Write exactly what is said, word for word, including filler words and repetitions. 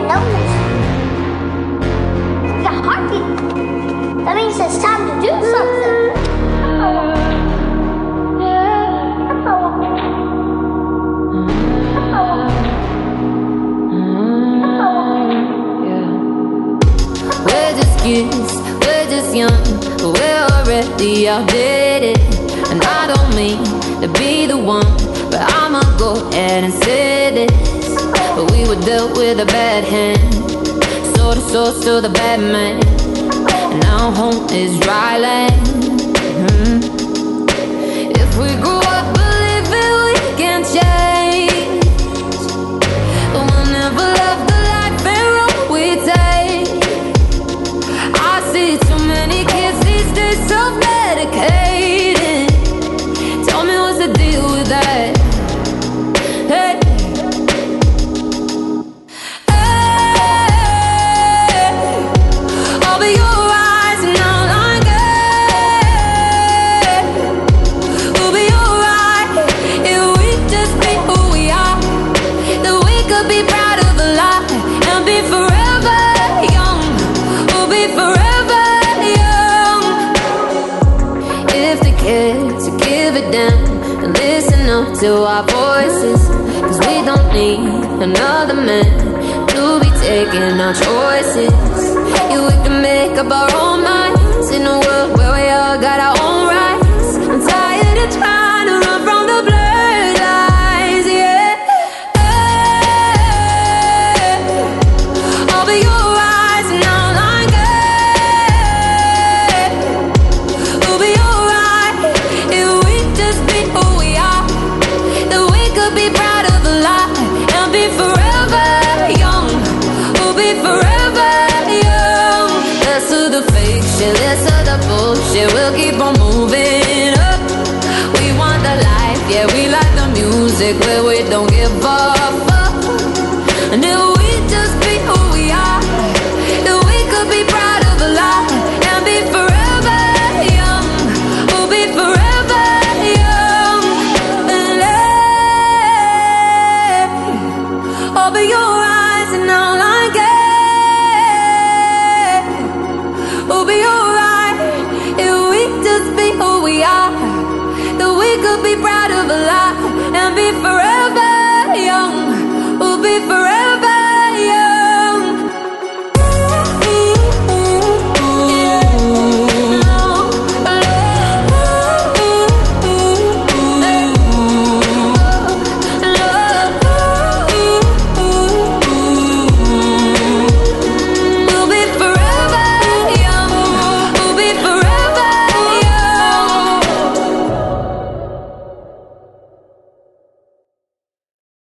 nose. It's like a heartbeat. That means it's time to do something. We're just kids, we're just young, but we're already outdated. And I don't mean to be the one, but I'ma go ahead and say this. But we were dealt with a bad hand, sold our souls to the bad man, and now home is dry land. mm-hmm. If we grew up believing we can change, but we'll never love the life and road we take. I see too many kids these days self-medicating. Tell me what's the deal with that? Hey. To our voices, cause we don't need another man to be taking our choices. Yeah, we can make up our own minds in a world where we all got our own rights. I'm tired of trying to run from the blurred lines, yeah. Hey, I'll be your eyes and all I get. We'll be alright if we just be who we are. Be proud of the life and be forever young. We'll be forever young. Less of the fake shit, less of the bullshit. We'll keep on moving up. We want the life, yeah, we like the music. We're